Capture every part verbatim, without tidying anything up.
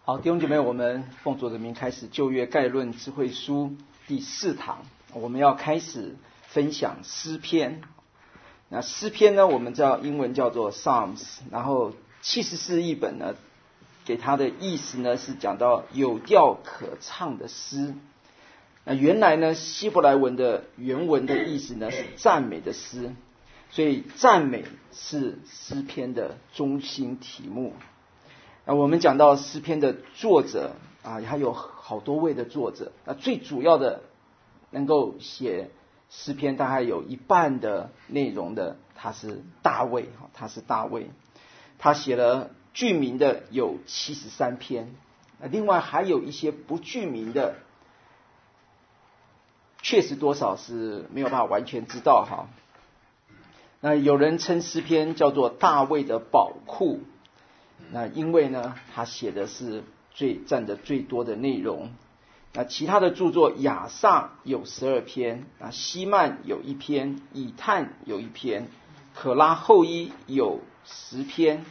好，弟兄姐妹，我们奉主的名开始旧约概论智慧书第四堂，我们要开始分享诗篇。那诗篇呢，我们知道英文叫做 Psalms， 然后七十四译本呢，给它的意思呢是讲到有调可唱的诗。那原来呢，希伯来文的原文的意思呢是赞美的诗，所以赞美是诗篇的中心题目。那我们讲到诗篇的作者啊，还有好多位的作者。那最主要的能够写诗篇大概有一半的内容的，他是大卫，他是大卫，他写了具名的有七十三篇，另外还有一些不具名的，确实多少是没有办法完全知道哈。那有人称诗篇叫做大卫的宝库，那因为呢，他写的是最占的最多的内容。那其他的著作，亚萨有十二篇，啊，希曼有一篇，以探有一篇，可拉后裔有十篇。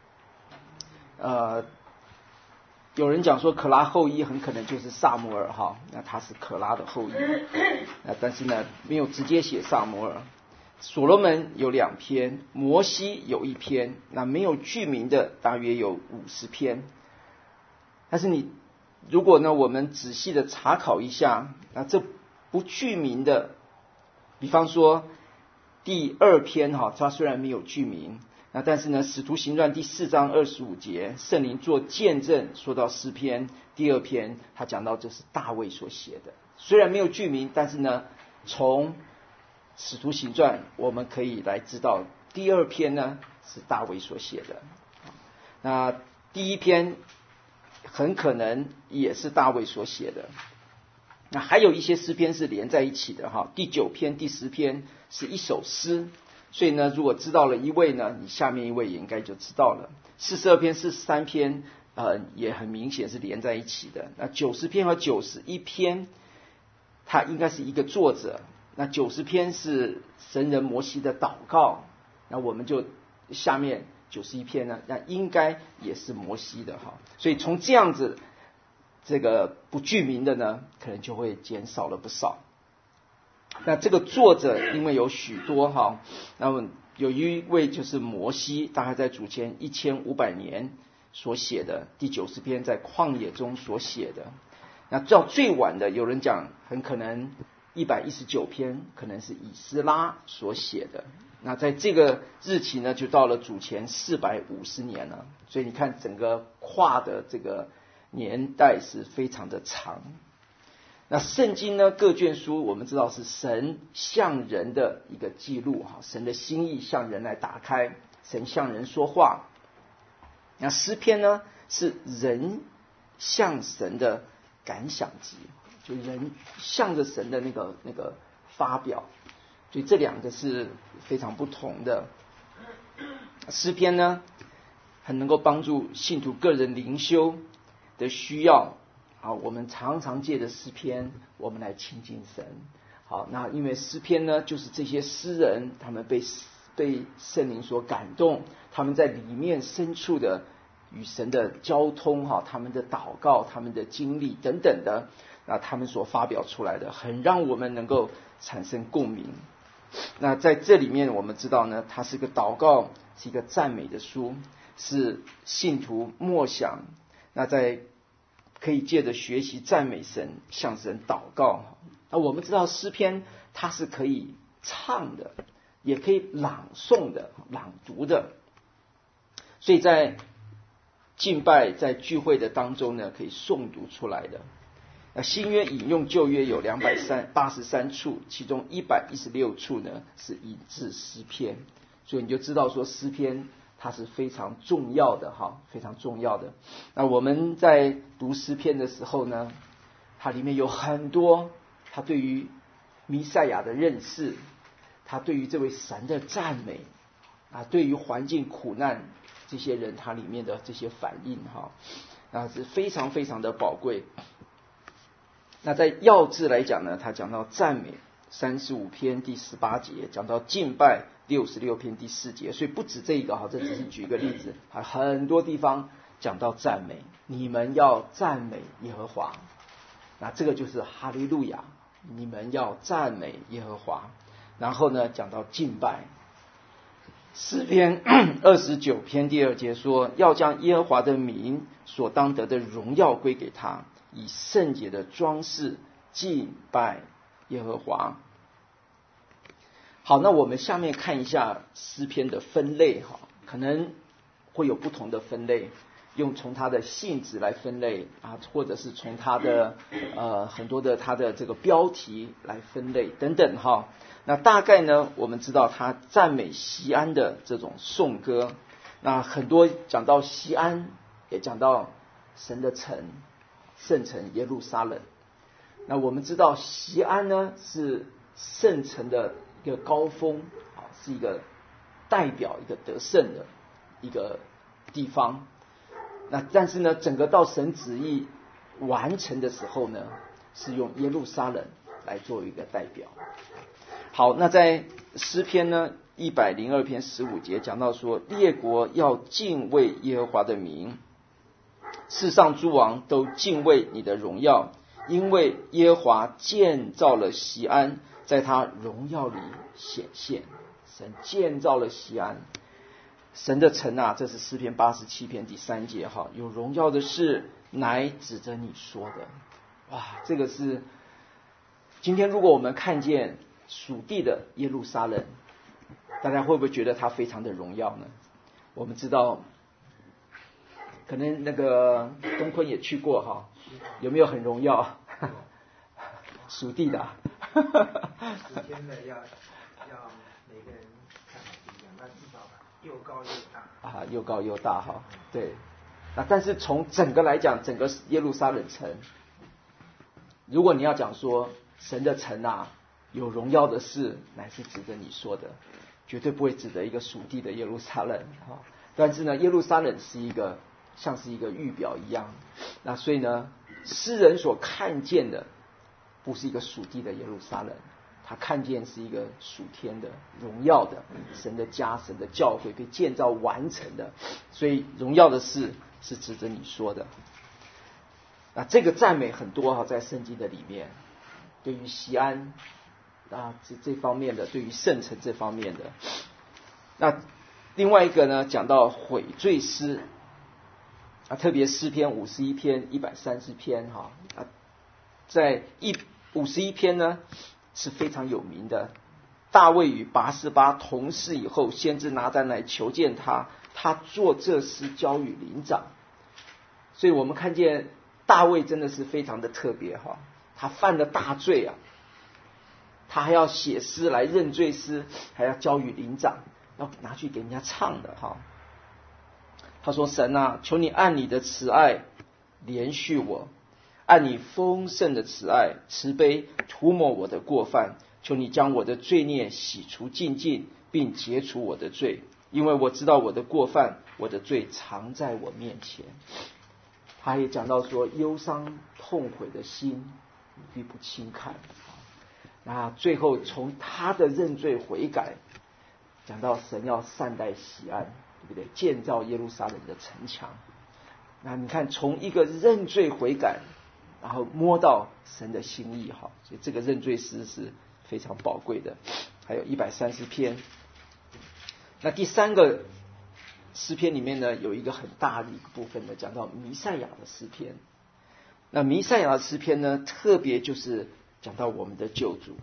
呃，有人讲说可拉后裔很可能就是撒母耳哈，那他是可拉的后裔，那但是呢，没有直接写撒母耳。所罗门有两篇，摩西有一篇，那没有具名的大约有五十篇。但是你如果呢，我们仔细的查考一下，那这不具名的，比方说第二篇哈，它虽然没有具名，那但是呢，使徒行传第四章二十五节，圣灵做见证，说到诗篇第二篇，他讲到这是大卫所写的，虽然没有具名，但是呢，从使徒行传我们可以来知道第二篇呢是大卫所写的，那第一篇很可能也是大卫所写的。那还有一些诗篇是连在一起的哈，第九篇第十篇是一首诗，所以呢，如果知道了一位呢，你下面一位也应该就知道了。四十二篇四十三篇呃也很明显是连在一起的。那九十篇和九十一篇它应该是一个作者，那九十篇是神人摩西的祷告，那我们就下面九十一篇呢，那应该也是摩西的哈。所以从这样子这个不具名的呢，可能就会减少了不少。那这个作者因为有许多哈，那么有一位就是摩西，大概在主前一千五百年所写的第九十篇，在旷野中所写的。那到最晚的，有人讲很可能一百一十九篇可能是以斯拉所写的。那在这个日期呢，就到了主前四百五十年了。所以你看整个跨的这个年代是非常的长。那圣经呢，各卷书我们知道是神向人的一个记录哈，神的心意向人来打开，神向人说话。那诗篇呢，是人向神的感想集，就人向着神的那个那个发表，所以这两个是非常不同的。诗篇呢，很能够帮助信徒个人灵修的需要。好，我们常常借着诗篇，我们来亲近神。好，那因为诗篇呢，就是这些诗人，他们被被圣灵所感动，他们在里面深处的与神的交通哈，他们的祷告，他们的经历等等的，那他们所发表出来的，很让我们能够产生共鸣。那在这里面，我们知道呢，它是一个祷告，是一个赞美的书，是信徒默想。那在可以借着学习赞美神，向神祷告。那我们知道诗篇它是可以唱的，也可以朗诵的，朗读的。所以在敬拜在聚会的当中呢，可以诵读出来的。那新约引用旧约有两百八十三处，其中一百一十六处呢是引自诗篇，所以你就知道说诗篇它是非常重要的哈，非常重要的。那我们在读诗篇的时候呢，它里面有很多他对于弥赛亚的认识，他对于这位神的赞美啊，对于环境苦难这些人他里面的这些反应哈，啊是非常非常的宝贵。那在要字来讲呢，他讲到赞美三十五篇第十八节，讲到敬拜六十六篇第四节，所以不止这一个哈，这只是举一个例子，还很多地方讲到赞美，你们要赞美耶和华。那这个就是哈利路亚，你们要赞美耶和华。然后呢，讲到敬拜，诗篇二十九篇第二节说，要将耶和华的名所当得的荣耀归给他，以圣洁的装饰敬拜耶和华。好，那我们下面看一下诗篇的分类哈，可能会有不同的分类，用从它的性质来分类啊，或者是从它的呃很多的它的这个标题来分类等等哈。那大概呢，我们知道他赞美锡安的这种颂歌，那很多讲到锡安，也讲到神的城，圣城耶路撒冷。那我们知道锡安呢是圣城的一个高峰，是一个代表一个得胜的一个地方。那但是呢，整个到神旨意完成的时候呢，是用耶路撒冷来作为一个代表。好，那在诗篇呢一百零二篇十五节讲到说，列国要敬畏耶和华的名，世上诸王都敬畏你的荣耀，因为耶和华建造了锡安，在他荣耀里显现。神建造了锡安，神的城啊，这是诗篇八十七篇第三节哈，有荣耀的事乃指着你说的。哇，这个是今天如果我们看见属地的耶路撒冷，大家会不会觉得它非常的荣耀呢？我们知道，可能那个东坤也去过哈，有没有很荣耀？属地的，属天的要要每个人看法不一样，那至少又高又大啊，又高又大哈，对。那但是从整个来讲，整个耶路撒冷城，如果你要讲说神的城啊，有荣耀的事乃是指着你说的，绝对不会指着一个属地的耶路撒冷哈。但是呢，耶路撒冷是一个像是一个预表一样，那所以呢，诗人所看见的不是一个属地的耶路撒冷，他看见是一个属天的荣耀的神的家，神的教会被建造完成的，所以荣耀的事是指着你说的。那这个赞美很多哈，在圣经的里面，对于锡安啊，这这方面的，对于圣城这方面的。那另外一个呢，讲到悔罪诗啊，特别诗篇五十一篇、一百三十篇哈啊，在一五十一篇呢是非常有名的。大卫与拔示巴同事以后，先知拿单来求见他，他作这诗交与灵长。所以我们看见大卫真的是非常的特别哈，他犯了大罪啊。他还要写诗来认罪诗，还要交与灵长，要拿去给人家唱的哈。他说：神啊，求你按你的慈爱怜恤我，按你丰盛的慈爱慈悲涂抹我的过犯，求你将我的罪孽洗除净尽，并解除我的罪，因为我知道我的过犯，我的罪常在我面前。他也讲到说，忧伤痛悔的心你必不轻看。那最后从他的认罪悔改，讲到神要善待锡安，对不对？建造耶路撒冷的城墙。那你看，从一个认罪悔改，然后摸到神的心意哈，所以这个认罪诗是非常宝贵的。还有一百三十篇。那第三个诗篇里面呢，有一个很大的一个部分呢，讲到弥赛亚的诗篇。那弥赛亚的诗篇呢，特别就是讲到我们的救主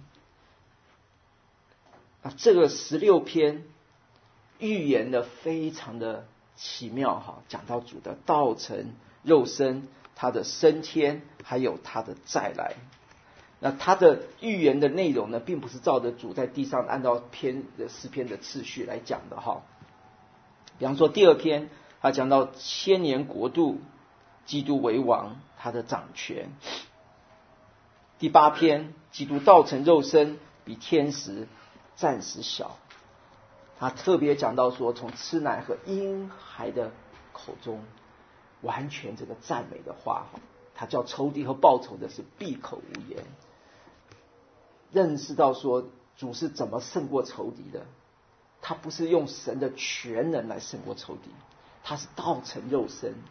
啊，这个十六篇预言的非常的奇妙哈，讲到主的道成肉身，他的升天，还有他的再来。那他的预言的内容呢，并不是照着主在地上按照篇的诗篇的次序来讲的哈。比方说第二篇，他讲到千年国度，基督为王，他的掌权。第八篇，基督道成肉身，比天使暂时小。他特别讲到说，从吃奶和婴孩的口中，完全这个赞美的话，他叫仇敌和报仇的是闭口无言。认识到说，主是怎么胜过仇敌的，他不是用神的全能来胜过仇敌，他是道成肉身，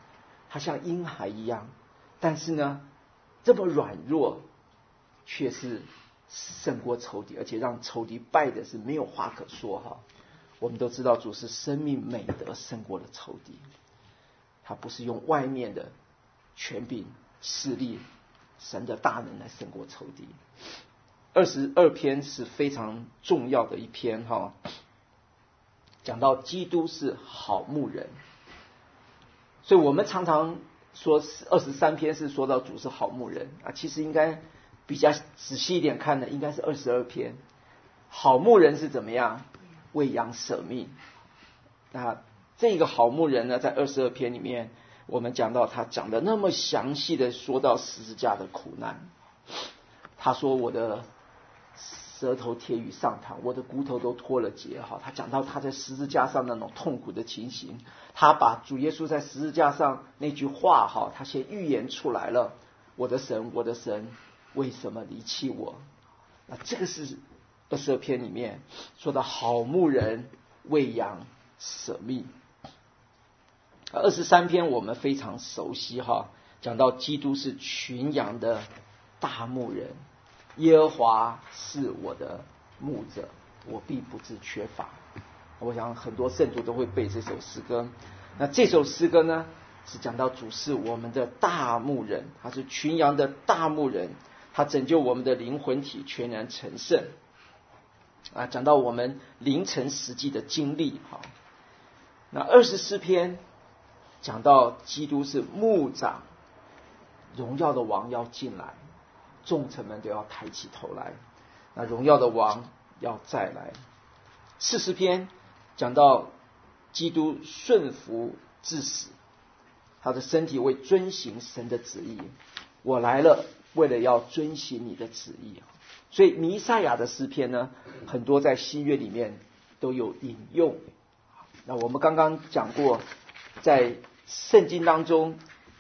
他像婴孩一样，但是呢，这么软弱，却是胜过仇敌，而且让仇敌败的是没有话可说哈。我们都知道主是生命美德胜过了仇敌，他不是用外面的权柄势力神的大能来胜过仇敌。二十二篇是非常重要的一篇哈，讲到基督是好牧人，所以我们常常说二十三篇是说到主是好牧人啊，其实应该比较仔细一点看的应该是二十二篇。好牧人是怎么样？为羊舍命。那这个好牧人呢，在二十二篇里面，我们讲到他讲的那么详细的说到十字架的苦难。他说我的舌头贴于上膛，我的骨头都脱了节哈。他讲到他在十字架上那种痛苦的情形，他把主耶稣在十字架上那句话哈，他先预言出来了：我的神，我的神，为什么离弃我？那这个是二十二篇里面说的好牧人为羊舍命。二十三篇我们非常熟悉哈，讲到基督是群羊的大牧人，耶和华是我的牧者，我必不致缺乏。我想很多圣徒都会背这首诗歌。那这首诗歌呢，是讲到主是我们的大牧人，他是群羊的大牧人，他拯救我们的灵魂体全然成圣啊，讲到我们凌晨实际的经历哈。那二十四篇讲到基督是牧长，荣耀的王要进来，众臣们都要抬起头来，那荣耀的王要再来。四十篇讲到基督顺服至死，他的身体为遵行神的旨意，我来了为了要遵行你的旨意。所以弥赛亚的诗篇呢，很多在新约里面都有引用。那我们刚刚讲过，在圣经当中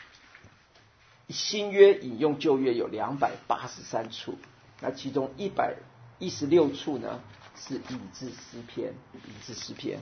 新约引用旧约有两百八十三处，那其中一百一十六处呢是引自诗篇，引自诗篇。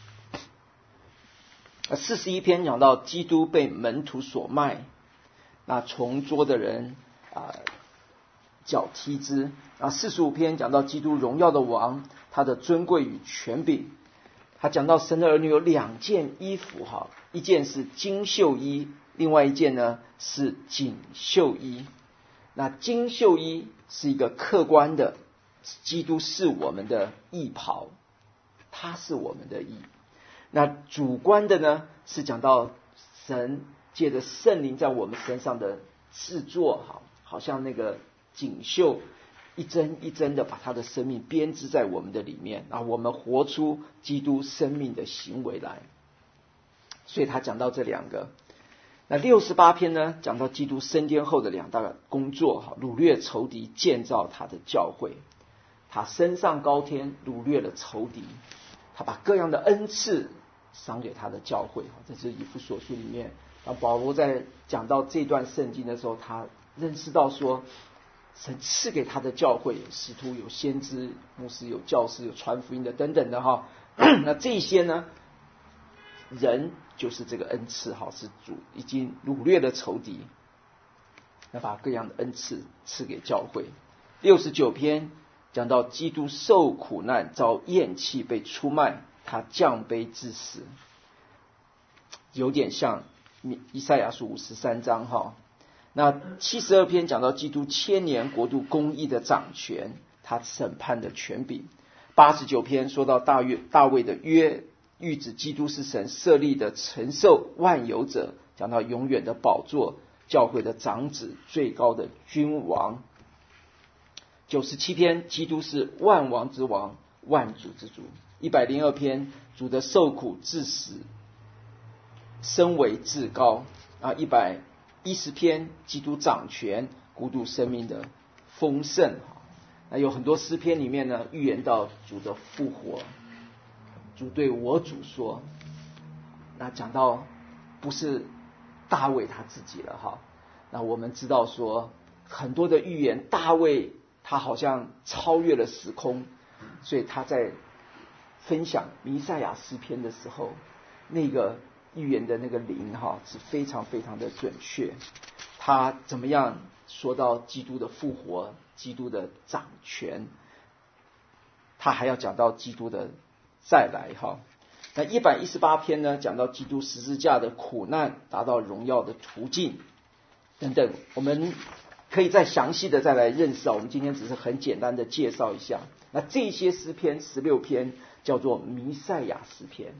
四十一篇讲到基督被门徒所卖，那从桌的人啊、呃、脚踢之。啊，四十五篇讲到基督荣耀的王，他的尊贵与权柄。他讲到神的儿女有两件衣服哈，一件是金绣衣，另外一件呢是锦绣衣。那金绣衣是一个客观的，基督是我们的义袍，他是我们的义。那主观的呢，是讲到神借着圣灵在我们身上的制作，好，好像那个锦绣一针一针的把他的生命编织在我们的里面，然后我们活出基督生命的行为来。所以他讲到这两个。那六十八篇呢，讲到基督升天后的两大工作，掳掠仇敌，建造他的教会。他升上高天，掳掠了仇敌，他把各样的恩赐赏给他的教会。这是以弗所书里面，然后保罗在讲到这段圣经的时候，他认识到说，神赐给他的教会有使徒、有先知、牧师、有教师、有传福音的等等的哈。那这些呢，人就是这个恩赐哈，是主已经掳掠了仇敌，那把各样的恩赐赐给教会。六十九篇讲到基督受苦难、遭厌弃、被出卖，他降卑至死，有点像以赛亚书五十三章哈。那七十二篇讲到基督千年国度公义的掌权，他审判的权柄。八十九篇说到大卫大卫的约，预指基督是神设立的承受万有者，讲到永远的宝座，教会的长子，最高的君王。九十七篇基督是万王之王，万主之主。一百零二篇主的受苦致死，身为至高啊。一百一十篇基督掌权，国度生命的丰盛。那有很多诗篇里面呢，预言到主的复活。主对我主说，那讲到不是大卫他自己了哈。那我们知道说很多的预言，大卫他好像超越了时空，所以他在分享弥赛亚诗篇的时候，那个预言的那个灵哈是非常非常的准确。他怎么样说到基督的复活，基督的掌权，他还要讲到基督的再来哈。那一百一十八篇呢，讲到基督十字架的苦难达到荣耀的途径等等，我们可以再详细的再来认识啊。我们今天只是很简单的介绍一下。那这些诗篇十六篇叫做弥赛亚诗篇。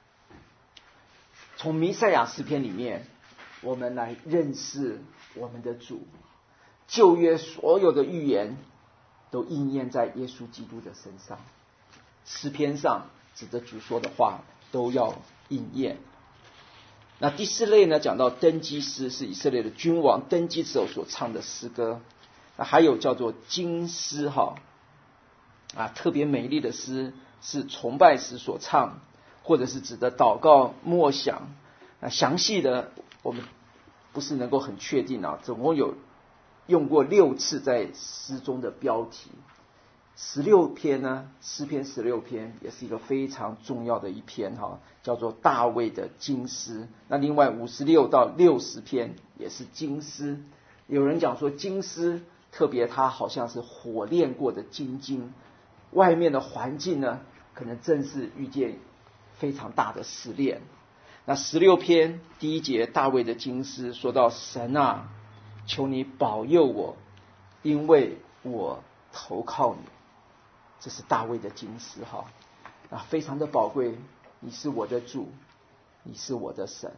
从弥赛亚诗篇里面，我们来认识我们的主。旧约所有的预言都应验在耶稣基督的身上，诗篇上指着主说的话都要应验。那第四类呢，讲到登基诗，是以色列的君王登基时候所唱的诗歌。那还有叫做经诗哈，啊，特别美丽的诗是崇拜时所唱，或者是指的祷告默想。那详细的我们不是能够很确定啊，总共有用过六次在诗中的标题。十六篇呢，诗篇十六篇也是一个非常重要的一篇哈，叫做大卫的经诗。那另外五十六到六十篇也是经诗。有人讲说经诗特别它好像是火炼过的金经，外面的环境呢可能正是遇见非常大的试炼。那十六篇第一节大卫的经诗说到，神啊，求你保佑我，因为我投靠你。这是大卫的经诗哈，啊，非常的宝贵。你是我的主，你是我的神，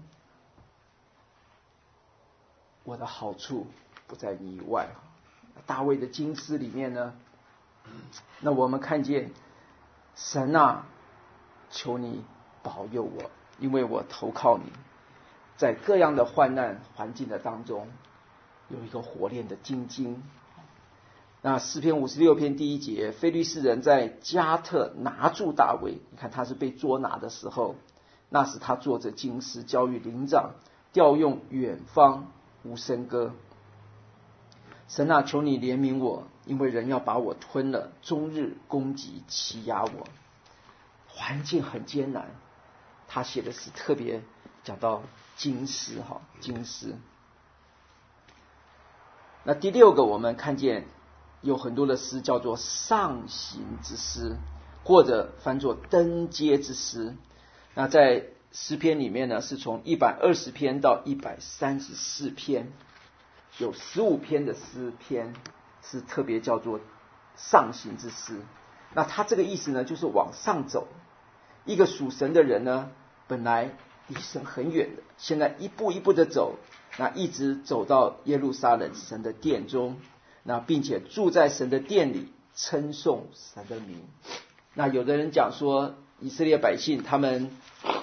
我的好处不在你以外。大卫的经诗里面呢，那我们看见神啊，求你保佑我，因为我投靠你。在各样的患难环境的当中，有一个火炼的金经。那诗篇五十六篇第一节，非利士人在加特拿住大卫，你看他是被捉拿的时候，那时他坐着经师，交与灵长，调用远方无声歌。神啊，求你怜悯我，因为人要把我吞了，终日攻击欺压我。环境很艰难，他写的是特别讲到经师哈，经师。那第六个，我们看见有很多的诗叫做上行之诗，或者翻作登阶之诗。那在诗篇里面呢，是从一百二十篇到一百三十四篇，有十五篇的诗篇是特别叫做上行之诗。那他这个意思呢，就是往上走。一个属神的人呢，本来离神很远的，现在一步一步的走，那一直走到耶路撒冷神的殿中，那并且住在神的殿里，称颂神的名。那有的人讲说，以色列百姓他们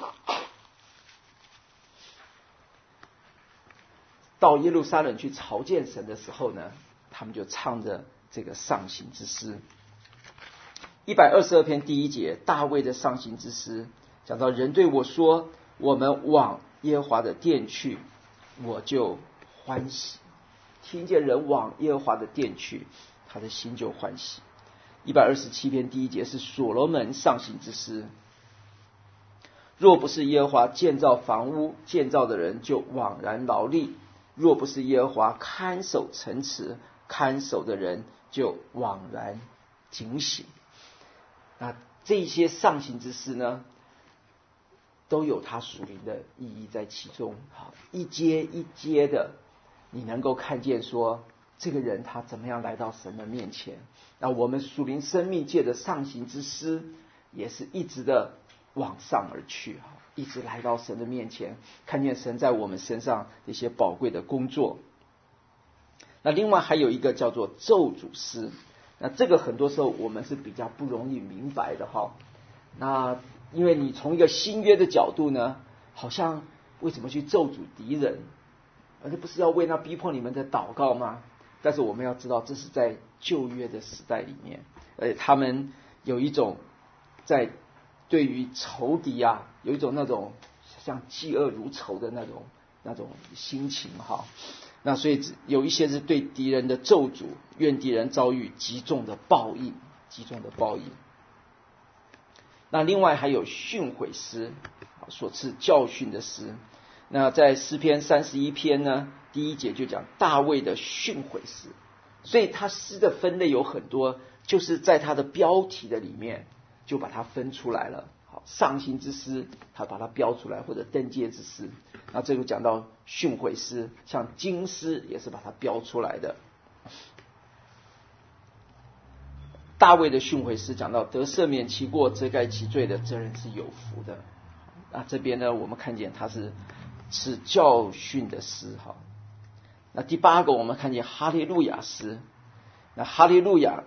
到耶路撒冷去朝见神的时候呢，他们就唱着这个上行之诗。一百二十二篇第一节，大卫的上行之诗，讲到人对我说，我们往耶和华的殿去，我就欢喜。听见人往耶和华的殿去，他的心就欢喜。一百二十七篇第一节是所罗门上行之诗，若不是耶和华建造房屋，建造的人就枉然劳力；若不是耶和华看守城池，看守的人就枉然警醒。那这些上行之诗呢，都有它属灵的意义在其中。好，一阶一阶的，你能够看见说这个人他怎么样来到神的面前。那我们属灵生命界的上行之诗，也是一直的往上而去，一直来到神的面前，看见神在我们身上一些宝贵的工作。那另外还有一个叫做咒诅诗，那这个很多时候我们是比较不容易明白的哈。那因为你从一个新约的角度呢，好像为什么去咒诅敌人，而且不是要为那逼迫你们的祷告吗？但是我们要知道，这是在旧约的时代里面，而且他们有一种在对于仇敌啊，有一种那种像嫉恶如仇的那种那种心情哈。那所以有一些是对敌人的咒诅，愿敌人遭遇极重的报应，极重的报应。那另外还有训诲诗， 所赐教训的诗。那在诗篇三十一篇呢，第一节就讲大卫的训诲诗，所以他诗的分类有很多，就是在他的标题的里面就把它分出来了。好，上行之诗他把它标出来，或者登阶之诗。那这个讲到训诲诗，像经诗也是把它标出来的。大卫的训诲诗讲到得赦免其过遮盖其罪的，这人是有福的。那这边呢，我们看见他是是教训的诗。哈，那第八个我们看见哈利路亚诗。那哈利路亚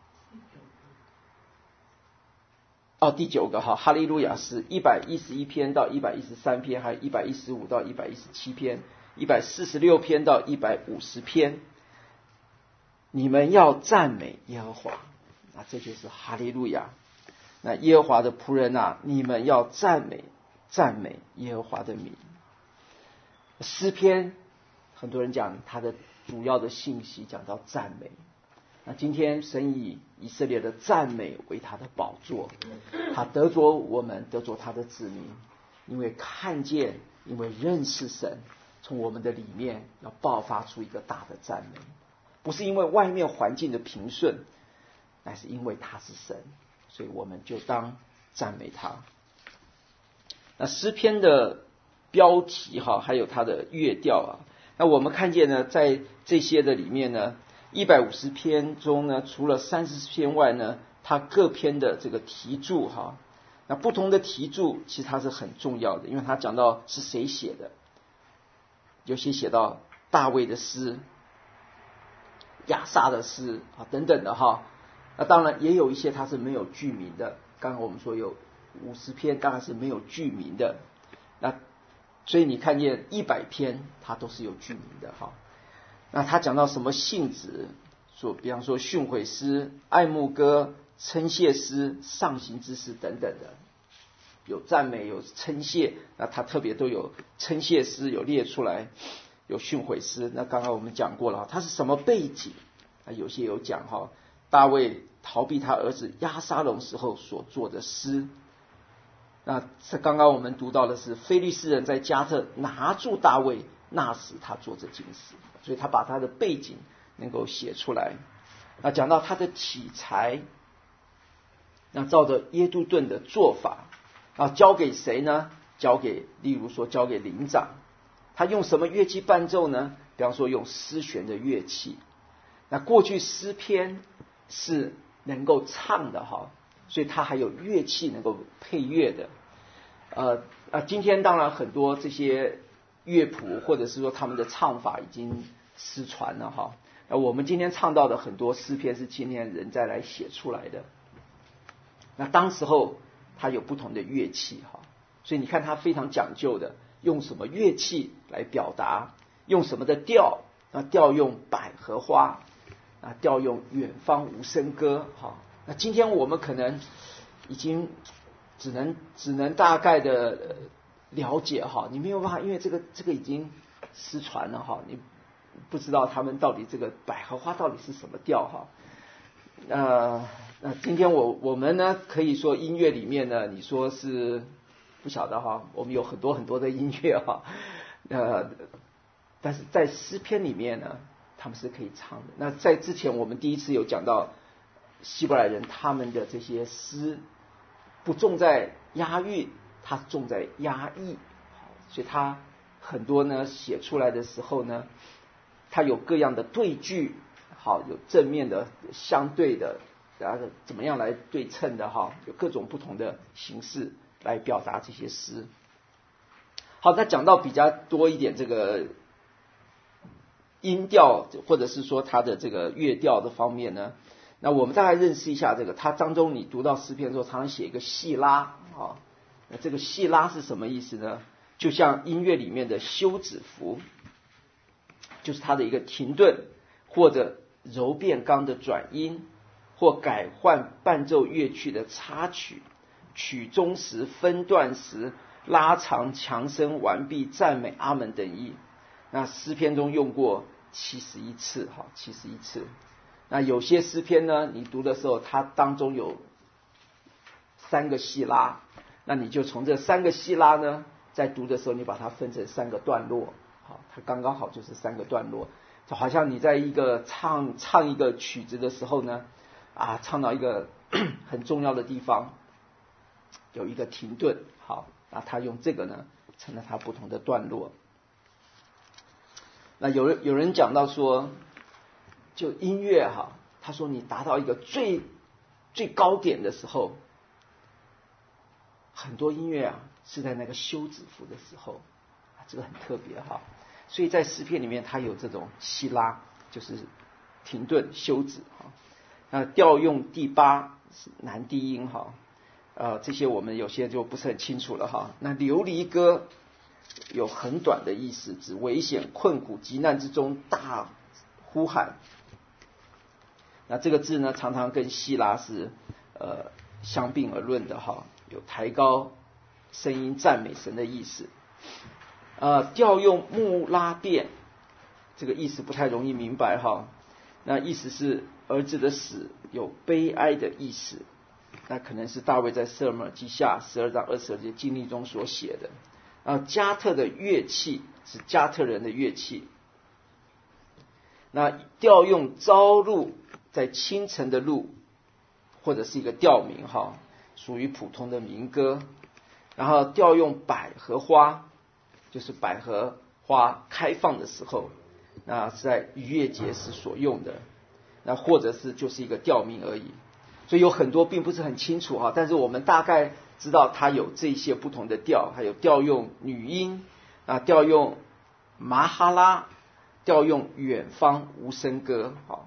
哦，第九个哈，哈利路亚诗一百一十一篇到一百一十三篇，还有一百一十五到一百一十七篇，一百四十六篇到一百五十篇。你们要赞美耶和华，那这就是哈利路亚。那耶和华的仆人啊，你们要赞美赞美耶和华的名。诗篇很多人讲它的主要的信息讲到赞美。那今天神以以色列的赞美为他的宝座，他得着我们，得着他的子民，因为看见，因为认识神，从我们的里面要爆发出一个大的赞美，不是因为外面环境的平顺，乃是因为他是神，所以我们就当赞美他。那诗篇的标题哈，还有它的乐调啊，那我们看见呢，在这些的里面呢，一百五十篇中呢，除了三十篇外呢，它各篇的这个题注哈，那不同的题注其实它是很重要的，因为它讲到是谁写的，有些写到大卫的诗、亚萨的诗啊等等的哈。那当然也有一些它是没有句名的，刚刚我们说有五十篇当然是没有句名的，那所以你看见一百篇它都是有句名的哈。那他讲到什么性质，说比方说训诲诗、爱慕歌、称谢诗、上行之诗等等的，有赞美有称谢，那他特别都有称谢诗有列出来，有训诲诗。那刚刚我们讲过了，他是什么背景啊？有些有讲哈，大卫逃避他儿子押沙龙时候所做的诗。那这刚刚我们读到的是非利士人在加特拿住大卫，那时他做这件事，所以他把他的背景能够写出来。那讲到他的体裁，那照着耶杜顿的做法，啊，交给谁呢？交给，例如说交给灵长。他用什么乐器伴奏呢？比方说用丝弦的乐器。那过去诗篇是能够唱的哈，所以他还有乐器能够配乐的。呃啊，今天当然很多这些乐谱或者是说他们的唱法已经失传了哈。那我们今天唱到的很多诗篇是今天人再来写出来的。那当时候他有不同的乐器哈，所以你看他非常讲究的，用什么乐器来表达，用什么的调，那调用百合花，啊，调用远方无声歌哈。那今天我们可能已经只能只能大概的了解哈，你没有办法，因为这个这个已经失传了哈，你不知道他们到底这个百合花到底是什么调哈。呃，那今天我我们呢可以说音乐里面呢，你说是不晓得哈，我们有很多很多的音乐哈，呃，但是在诗篇里面呢，他们是可以唱的。那在之前我们第一次有讲到希伯来人他们的这些诗不重在押韵，它重在押意，所以它很多呢写出来的时候呢，它有各样的对句，好，有正面的相对的，然后怎么样来对称的哈，有各种不同的形式来表达这些诗。好，那讲到比较多一点这个音调或者是说它的这个乐调的方面呢，那我们大概认识一下这个，它当中你读到诗篇的时候常常写一个细拉啊，那这个细拉是什么意思呢？就像音乐里面的休止符，就是它的一个停顿或者柔变刚的转音，或改换伴奏乐曲的插曲，曲终时、分段时、拉长、强声、完毕、赞美、阿门等意。那诗篇中用过七十一次，哈，七十一次。那有些诗篇呢，你读的时候，它当中有三个细拉， 那你就从这三个希拉呢，在读的时候，你把它分成三个段落，好，它刚刚好就是三个段落，就好像你在一个唱唱一个曲子的时候呢，啊，唱到一个很重要的地方，有一个停顿，好，那他用这个呢，成了他不同的段落。那有人有人讲到说，就音乐哈，他说你达到一个最最高点的时候，很多音乐啊是在那个休止符的时候，这个很特别哈。所以在诗篇里面，它有这种希拉，就是停顿休止哈。那调用第八是男低音哈，呃，这些我们有些就不是很清楚了哈。那流离歌有很短的意思，指危险、困苦、急难之中大呼喊。那这个字呢，常常跟希拉是呃相并而论的哈，有抬高声音赞美神的意思。呃，调用穆拉便，这个意思不太容易明白哈。那意思是儿子的死有悲哀的意思，那可能是大卫在撒母耳记下十二章二十二节经历中所写的。啊，加特的乐器是加特人的乐器。那调用朝露，在清晨的露，或者是一个调名哈，属于普通的民歌。然后调用百合花，就是百合花开放的时候，那是在逾越节时所用的。那或者是就是一个调名而已。所以有很多并不是很清楚哈，但是我们大概知道它有这些不同的调，还有调用女音啊，调用麻哈拉，调用远方无声歌。好，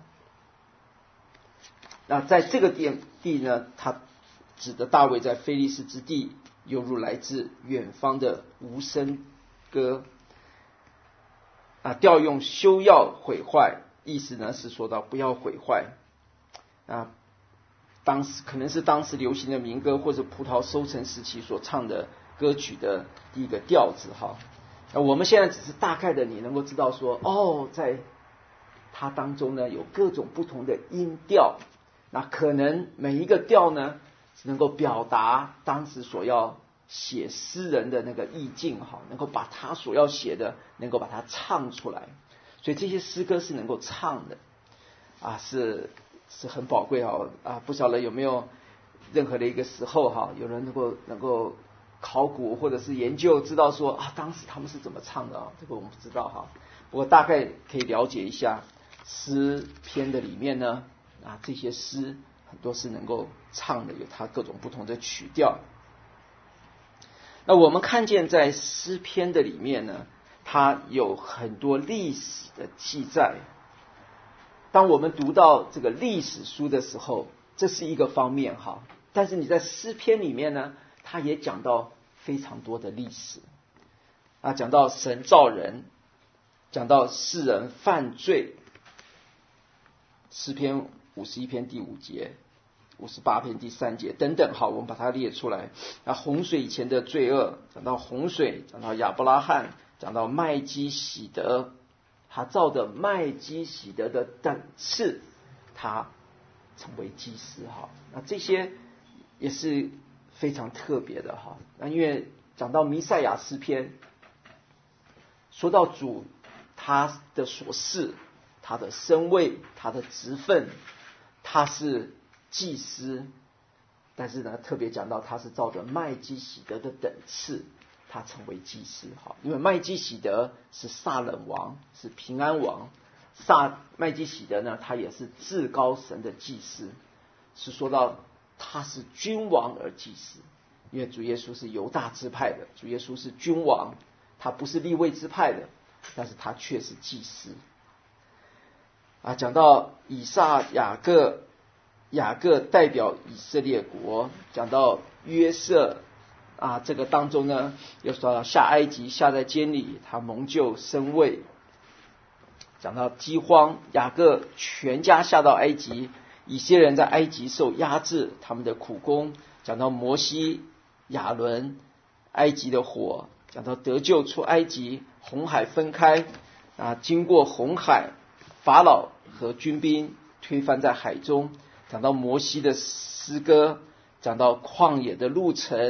那在这个地地呢，它指的大卫在非利士之地，犹如来自远方的无声歌。啊，调用休要毁坏，意思呢是说到不要毁坏啊。当时可能是当时流行的民歌，或者葡萄收成时期所唱的歌曲的第一个调子哈。那我们现在只是大概的，你能够知道说，哦，在它当中呢有各种不同的音调，那可能每一个调呢能够表达当时所要写诗人的那个意境哈，能够把他所要写的能够把它唱出来。所以这些诗歌是能够唱的啊，是。是很宝贵哈啊！不晓得有没有任何的一个时候哈，有人能够能够考古或者是研究，知道说啊，当时他们是怎么唱的啊？这个我们不知道哈。不过大概可以了解一下诗篇的里面呢啊，这些诗很多是能够唱的，有它各种不同的曲调。那我们看见在诗篇的里面呢，它有很多历史的记载。当我们读到这个历史书的时候，这是一个方面哈，但是你在诗篇里面呢，它也讲到非常多的历史啊，讲到神造人，讲到世人犯罪，诗篇五十一篇第五节，五十八篇第三节等等，好，我们把它列出来。啊，洪水以前的罪恶，讲到洪水，讲到亚伯拉罕，讲到麦基洗德。他照着麦基洗德的等次，他成为祭司哈。那这些也是非常特别的哈。那因为讲到弥赛亚诗篇，说到主他的所事，他的身位，他的职分，他是祭司，但是呢，特别讲到他是照着麦基洗德的等次。他成为祭司哈，因为麦基洗德是撒冷王，是平安王。撒麦基洗德呢，他也是至高神的祭司，是说到他是君王而祭司。因为主耶稣是犹大支派的，主耶稣是君王，他不是利未支派的，但是他却是祭司。啊，讲到以撒、雅各，雅各代表以色列国，讲到约瑟。啊，这个当中呢，又说到下埃及，下在监里，他蒙救升位。讲到饥荒，雅各全家下到埃及，以色列人在埃及受压制，他们的苦工。讲到摩西、亚伦，埃及的火。讲到得救出埃及，红海分开啊，经过红海，法老和军兵推翻在海中。讲到摩西的诗歌，讲到旷野的路程。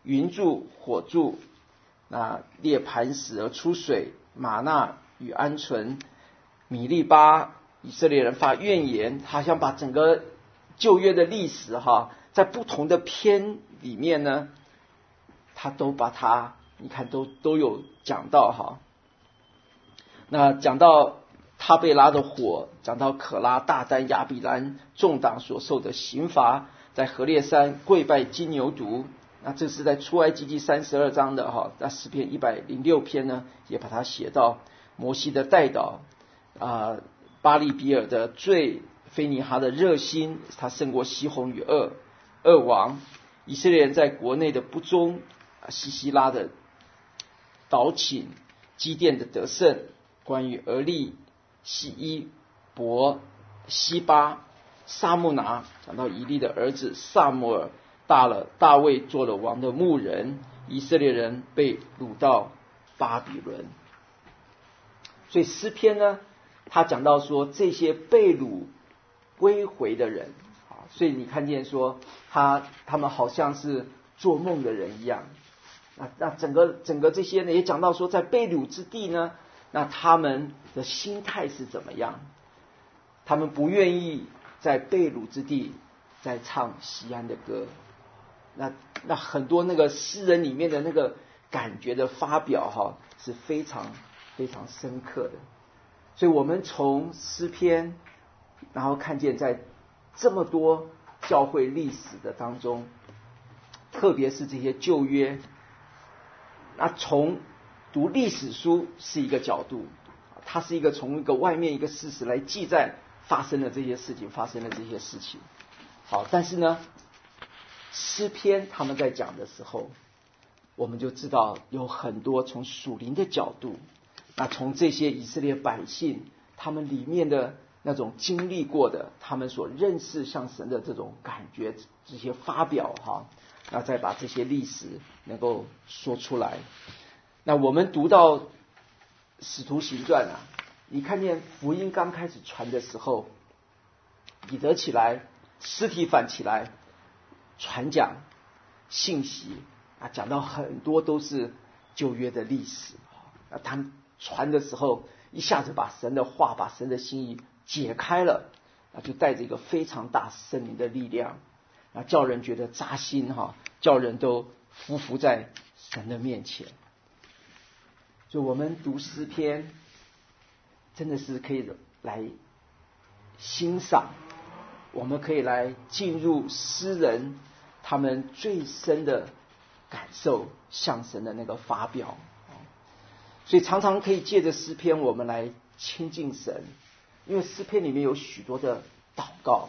云柱火柱，那列磐石而出水，玛纳与鹌鹑，米利巴，以色列人发怨言，他想把整个旧约的历史哈，在不同的篇里面呢，他都把它，你看都都有讲到哈。那讲到他贝拉的火，讲到可拉、大丹、亚比兰众党所受的刑罚，在何烈山跪拜金牛犊，那这是在出埃及记三十二章的哈。那诗篇一百零六篇呢，也把它写到摩西的代祷啊、呃，巴利比尔的罪，菲尼哈的热心，他胜过西宏与恶恶王，以色列人在国内的不忠，西西拉的祷请，基甸的得胜，关于俄利、西伊伯、西巴、沙木拿，讲到以利的儿子撒母耳大了，大卫做了王的牧人，以色列人被掳到巴比伦。所以诗篇呢，他讲到说这些被掳归回的人，所以你看见说他他们好像是做梦的人一样。那那整个整个这些呢，也讲到说在被掳之地呢，那他们的心态是怎么样？他们不愿意在被掳之地再唱西安的歌。那那很多那个诗人里面的那个感觉的发表哈，是非常非常深刻的。所以我们从诗篇，然后看见在这么多教会历史的当中，特别是这些旧约，那从读历史书是一个角度，它是一个从一个外面一个事实来记载发生的这些事情，发生的这些事情。好，但是呢，诗篇他们在讲的时候，我们就知道有很多从属灵的角度，那从这些以色列百姓他们里面的那种经历过的，他们所认识像神的这种感觉，这些发表哈，那再把这些历史能够说出来。那我们读到使徒行传啊，你看见福音刚开始传的时候，彼得起来，司提反起来传讲信息啊，讲到很多都是旧约的历史啊，他们传的时候一下子把神的话，把神的心意解开了，那就带着一个非常大圣灵的力量，啊，叫人觉得扎心哈，叫人都匍匐在神的面前。就我们读诗篇，真的是可以来欣赏，我们可以来进入诗人他们最深的感受，向神的那个发表。所以常常可以借着诗篇我们来亲近神，因为诗篇里面有许多的祷告。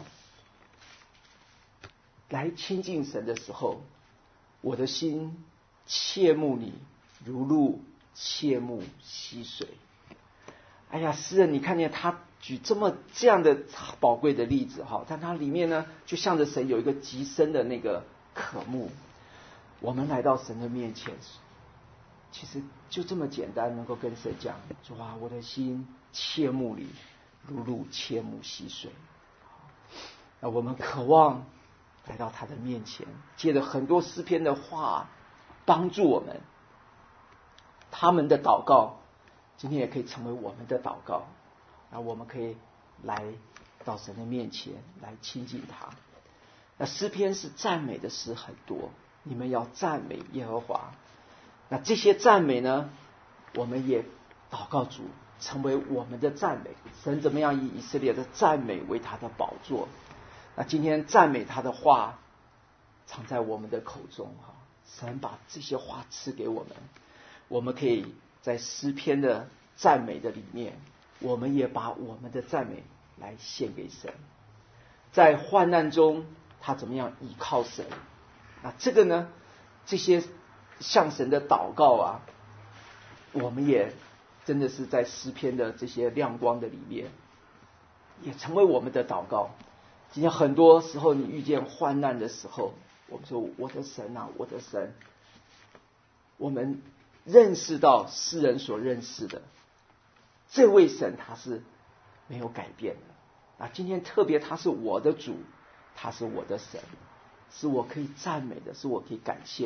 来亲近神的时候，我的心切慕你，如鹿切慕溪水。哎呀，诗人你看见他举这么这样的宝贵的例子哈，但他里面呢，就向着神有一个极深的那个渴慕。我们来到神的面前，其实就这么简单，能够跟神讲说啊，我的心切慕你，如鹿切慕溪水。那我们渴望来到他的面前，借着很多诗篇的话帮助我们，他们的祷告今天也可以成为我们的祷告，那我们可以来到神的面前来亲近他。那诗篇是赞美的诗很多，你们要赞美耶和华。那这些赞美呢，我们也祷告主成为我们的赞美。神怎么样以以色列的赞美为他的宝座？那今天赞美他的话藏在我们的口中哈，神把这些话赐给我们，我们可以在诗篇的赞美的里面，我们也把我们的赞美来献给神。在患难中他怎么样倚靠神？那这个呢，这些向神的祷告啊，我们也真的是在诗篇的这些亮光的里面也成为我们的祷告。今天很多时候你遇见患难的时候，我们说我的神啊，我的神，我们认识到世人所认识的这位神他是没有改变的啊。今天特别他是我的主，他是我的神，是我可以赞美的，是我可以感谢的。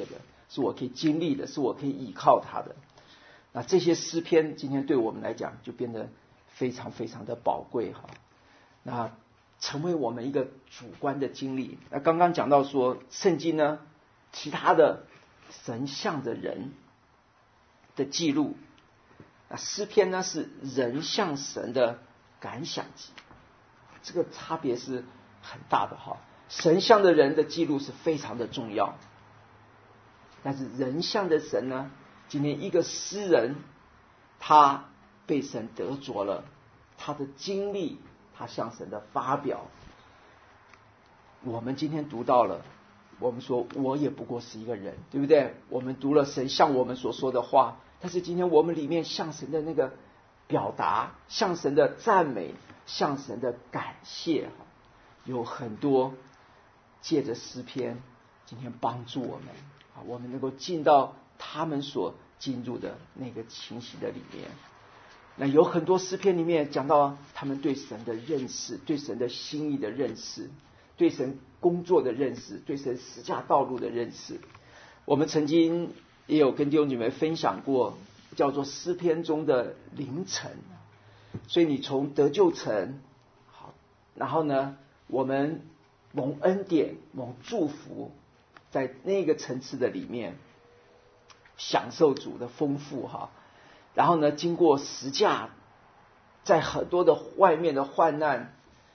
是我可以经历的，是我可以依靠他的。那这些诗篇今天对我们来讲就变得非常非常的宝贵哈。那成为我们一个主观的经历。那刚刚讲到说圣经呢，其他的神向着人的记录，那诗篇呢是人向神的感想集，这个差别是很大的哈。神向的人的记录是非常的重要，但是人向的神呢，今天一个诗人他被神得着了，他的经历，他向神的发表，我们今天读到了，我们说我也不过是一个人，对不对？我们读了神向我们所说的话，但是今天我们里面向神的那个表达，向神的赞美，向神的感谢，有很多借着诗篇今天帮助我们啊，我们能够进到他们所进入的那个情形的里面。那有很多诗篇里面讲到他们对神的认识，对神的心意的认识，对神工作的认识，对神十架道路的认识。我们曾经也有跟弟兄姐妹分享过，叫做诗篇中的凌晨。所以你从得救城，好，然后呢，我们蒙恩典，蒙祝福，在那个层次的里面享受主的丰富哈。然后呢，经过十架，在很多的外面的患难、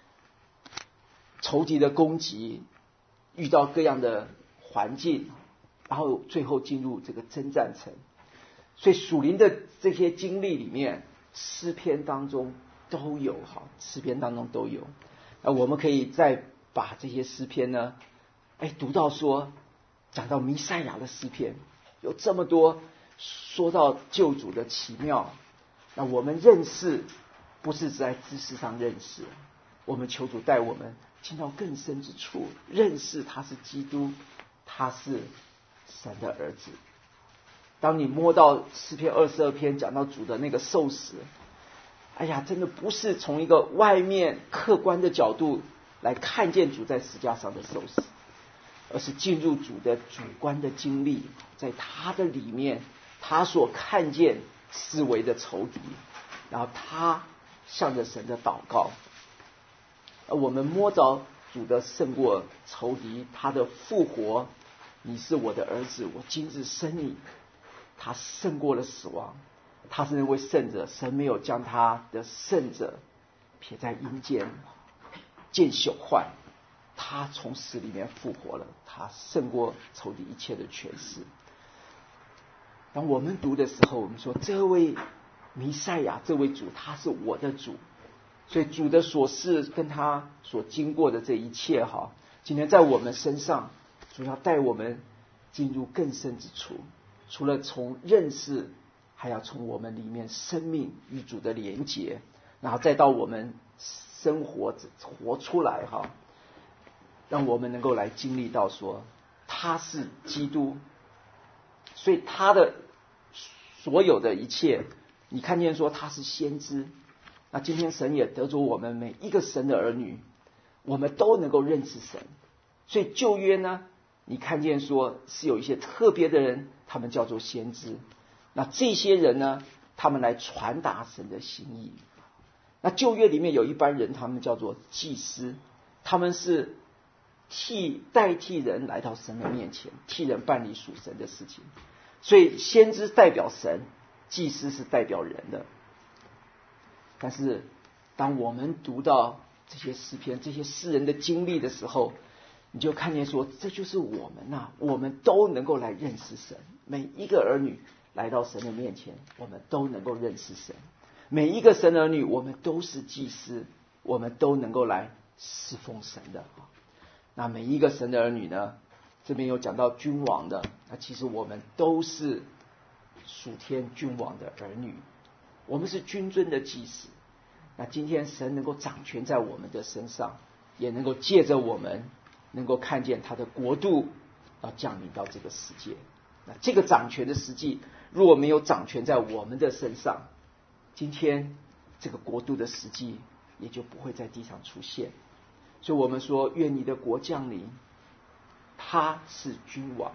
仇敌的攻击，遇到各样的环境，然后最后进入这个征战城。所以属灵的这些经历里面，诗篇当中都有哈，诗篇当中都有。那我们可以再把这些诗篇呢，哎，读到说讲到弥赛亚的诗篇，有这么多说到救主的奇妙。那我们认识不是在知识上认识，我们求主带我们进到更深之处，认识他是基督，他是神的儿子。当你摸到诗篇二十二篇讲到主的那个受死，哎呀，真的不是从一个外面客观的角度来看见主在十架上的受死，而是进入主的主观的经历，在他的里面，他所看见思维的仇敌，然后他向着神的祷告。而我们摸着主的胜过仇敌，他的复活，你是我的儿子，我今日生你。他胜过了死亡，他是那位圣者，神没有将他的圣者撇在阴间见朽坏，他从死里面复活了，他胜过仇敌一切的权势。当我们读的时候，我们说这位弥赛亚，这位主，他是我的主。所以主的所事跟他所经过的这一切哈，今天在我们身上，主要带我们进入更深之处。除了从认识，还要从我们里面生命与主的连结，然后再到我们生活活出来哈，让我们能够来经历到说他是基督。所以他的所有的一切，你看见说他是先知，那今天神也得着我们每一个神的儿女，我们都能够认识神。所以旧约呢，你看见说是有一些特别的人，他们叫做先知。那这些人呢，他们来传达神的心意。那旧约里面有一班人，他们叫做祭司，他们是替代替人来到神的面前，替人办理属神的事情。所以先知代表神，祭司是代表人的。但是当我们读到这些诗篇，这些诗人的经历的时候，你就看见说，这就是我们呐、啊，我们都能够来认识神。每一个儿女来到神的面前，我们都能够认识神。每一个神儿女，我们都是祭司，我们都能够来侍奉神的。那每一个神的儿女呢，这边有讲到君王的，那其实我们都是属天君王的儿女，我们是君尊的祭司。那今天神能够掌权在我们的身上，也能够借着我们能够看见他的国度要降临到这个世界。那这个掌权的实际，如果没有掌权在我们的身上，今天这个国度的实际也就不会在地上出现。所以我们说，愿你的国降临，他是君王，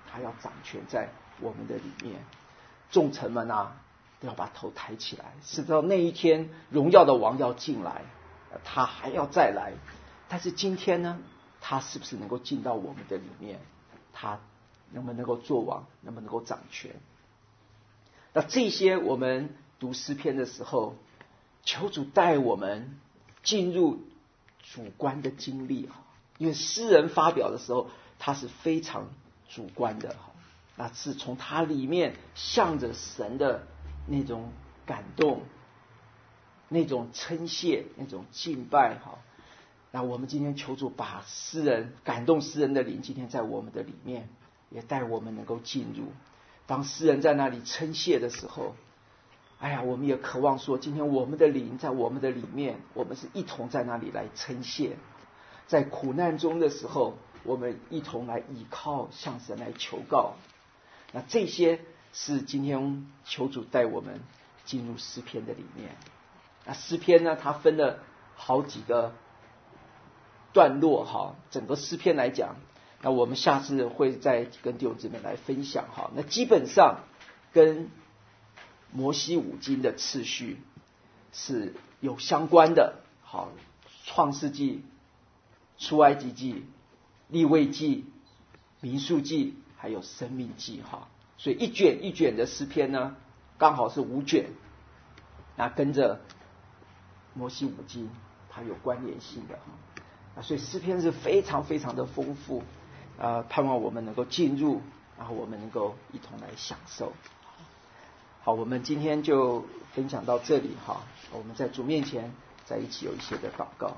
他要掌权在我们的里面。众臣们啊，都要把头抬起来，是到那一天荣耀的王要进来，他还要再来。但是今天呢，他是不是能够进到我们的里面？他能不能够做王？能不能够掌权？那这些我们读诗篇的时候，求主带我们进入主观的经历哈，因为诗人发表的时候，他是非常主观的哈，那是从他里面向着神的那种感动、那种称谢、那种敬拜哈。那我们今天求主把诗人感动诗人的灵，今天在我们的里面，也带我们能够进入。当诗人在那里称谢的时候，哎呀，我们也渴望说，今天我们的灵在我们的里面，我们是一同在那里来称谢。在苦难中的时候，我们一同来倚靠，向神来求告。那这些是今天求主带我们进入诗篇的里面。那诗篇呢，它分了好几个段落哈，整个诗篇来讲，那我们下次会再跟弟兄姊妹来分享哈。那基本上跟摩西五经的次序是有相关的，好，创世纪、出埃及记、利未记、民数记，还有申命记哈。所以一卷一卷的诗篇呢，刚好是五卷，那跟着摩西五经它有关联性的哈。所以诗篇是非常非常的丰富，呃，盼望我们能够进入，然后我们能够一同来享受。好，我们今天就分享到这里哈。我们在主面前在一起有一些的祷告。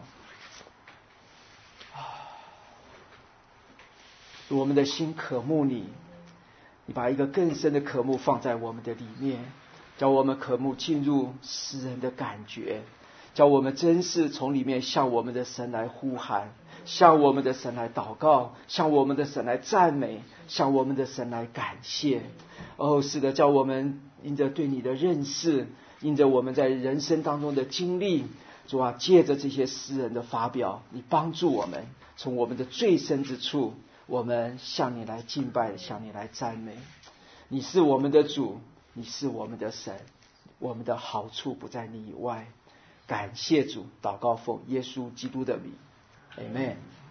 我们的心渴慕你，你把一个更深的渴慕放在我们的里面，叫我们渴慕进入诗人的感觉，叫我们真是从里面向我们的神来呼喊，向我们的神来祷告，向我们的神来赞美，向我们的神来感谢。哦，是的，叫我们因着对你的认识，因着我们在人生当中的经历，主啊，借着这些诗人的发表，你帮助我们从我们的最深之处，我们向你来敬拜，向你来赞美。你是我们的主，你是我们的神，我们的好处不在你以外。感谢主，祷告奉耶稣基督的名， Amen。